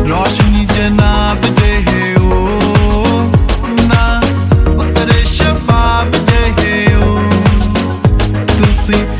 रोशनी जनाब जे हो ना तेरे शबाब जे हो तुसी